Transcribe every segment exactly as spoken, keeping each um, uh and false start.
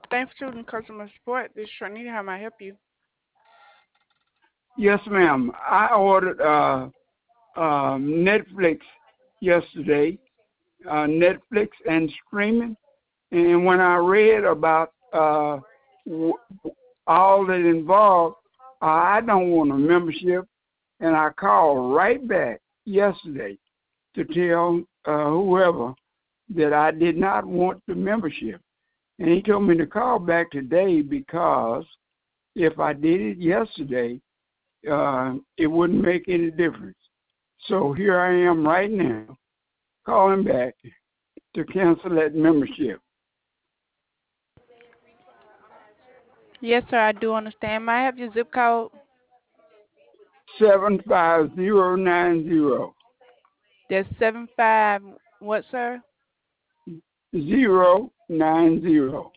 Thanks for choosing customer support. This is Sharnita. How may I help you? Yes, ma'am. I ordered uh, uh, Netflix yesterday, uh, Netflix and streaming. And when I read about uh, w- all that involved, uh, I don't want a membership. And I called right back yesterday to tell uh, whoever that I did not want the membership. And he told me to call back today because if I did it yesterday, uh, it wouldn't make any difference. So here I am right now calling back to cancel that membership. Yes, sir. I do understand. May I have your zip code? seven five zero nine zero. That's seven five. What, sir? Zero nine zero.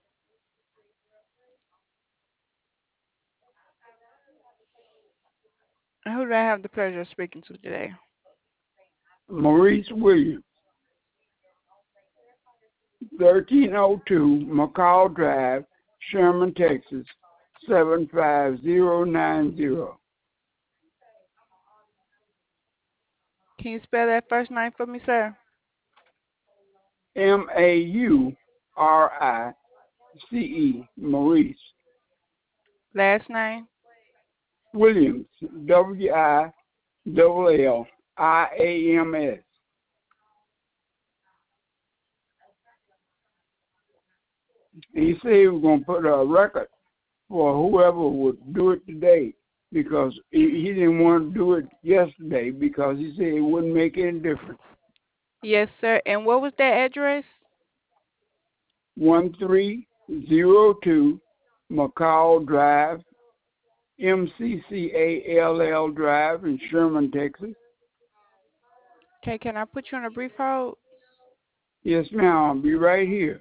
Who do I have the pleasure of speaking to today? Maurice Williams, thirteen oh two McCall Drive, Sherman, Texas, seven five zero nine zero. Can you spell that first name for me, sir? M A U R I C E, Maurice. Last name? Williams, W I L L I A M S. He said he was going to put a record for whoever would do it today because he, he didn't want to do it yesterday because he said it wouldn't make any difference. Yes, sir. And what was that address? one three zero two McCall Drive, M C C A L L Drive in Sherman, Texas. Okay, can I put you on a brief hold? Yes, ma'am. I'll be right here.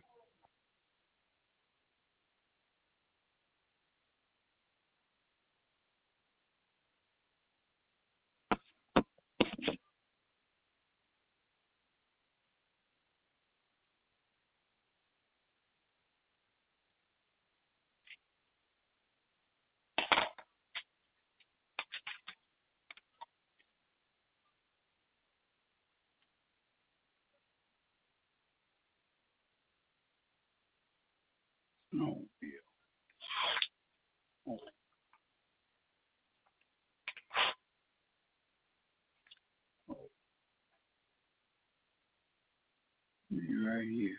No, I'll be right here.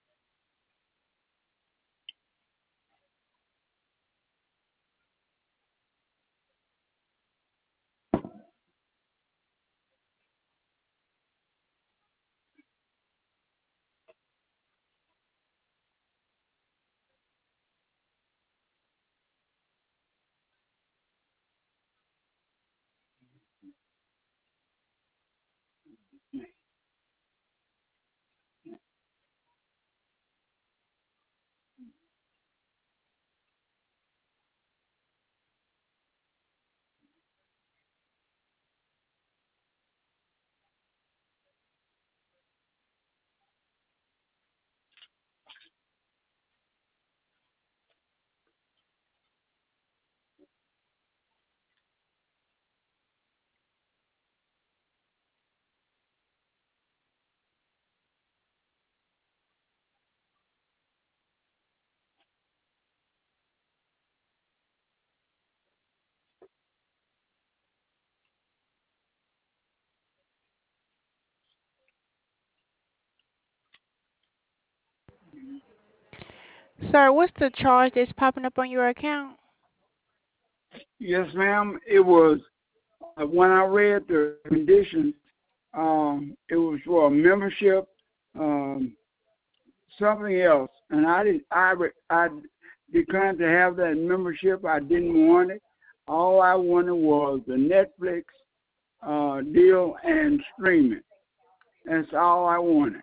Sir, what's the charge that's popping up on your account? Yes, ma'am. It was uh, when I read the conditions. Um, it was for a membership, um, something else, and I did. I re- I declined to have that membership. I didn't want it. All I wanted was the Netflix uh, deal and streaming. That's all I wanted.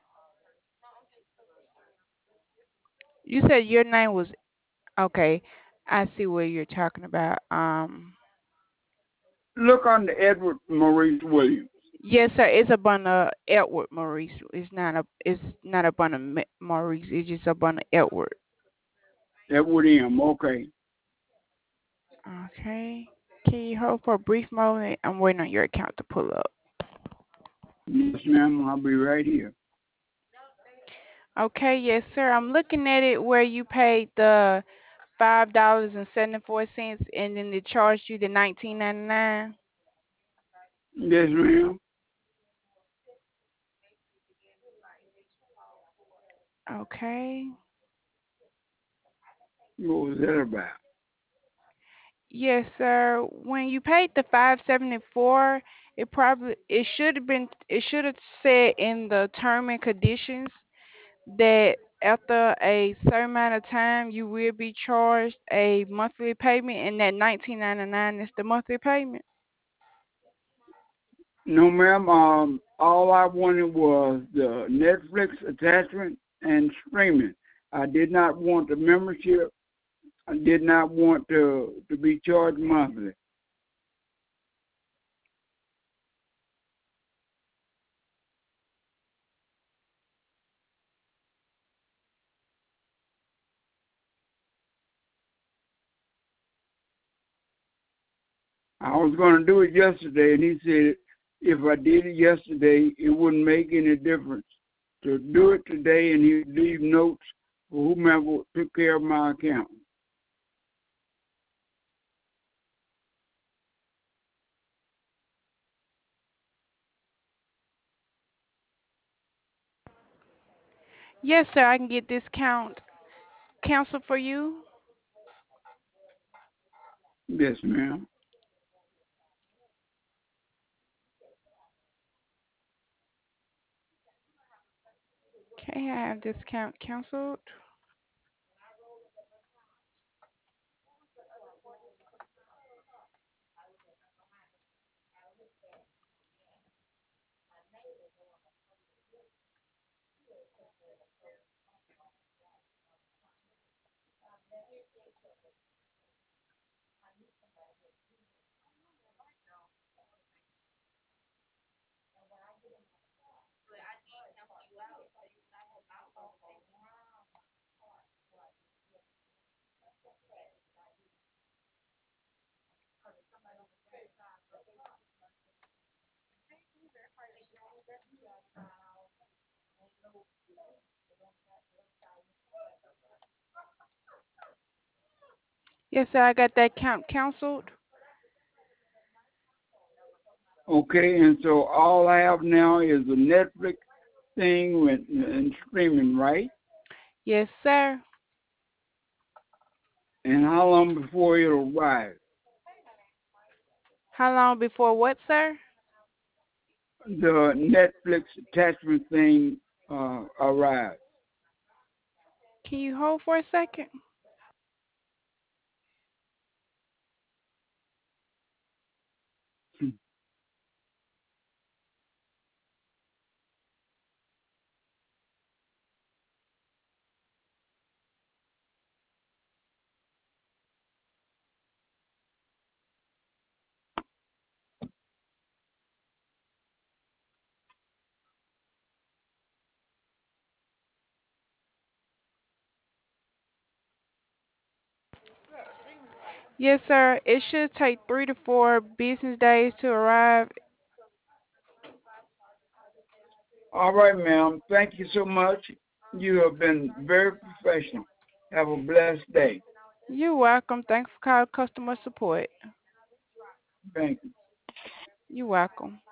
You said your name was okay. I see what you're talking about. Um, Look on the Edward Maurice Williams. yes, sir. It's a bun of Edward Maurice. It's not a. It's not a bun of Ma- Maurice. It's just a bun of Edward. Edward M. Okay. Okay. Can you hold for a brief moment? I'm waiting on your account to pull up. Yes, ma'am. I'll be right here. Okay, yes, sir. I'm looking at it where you paid the five dollars and seventy four cents, and then they charged you the nineteen ninety nine. Yes, ma'am. Okay. What was that about? Yes, sir. When you paid the five seventy four, it probably it should have been it should have said in the term and conditions that after a certain amount of time you will be charged a monthly payment, and that nineteen ninety nine is the monthly payment. No, ma'am. Um, all I wanted was the Netflix attachment and streaming. I did not want the membership. I did not want to to be charged monthly. I was going to do it yesterday, and he said if I did it yesterday, it wouldn't make any difference. To do it today, and he'd leave notes for whomever took care of my account. Yes, sir. I can get this count canceled for you. Yes, ma'am. Okay, I have this count canceled. Yes, sir. I got that count canceled. Okay, and so all I have now is the Netflix thing with, and streaming, right? Yes, sir. And how long before it'll arrive? How long before what, sir? The Netflix attachment thing uh, arrives. Can you hold for a second? Yes, sir. It should take three to four business days to arrive. All right, ma'am. Thank you so much. You have been very professional. Have a blessed day. You're welcome. Thanks for calling customer support. Thank you. You're welcome.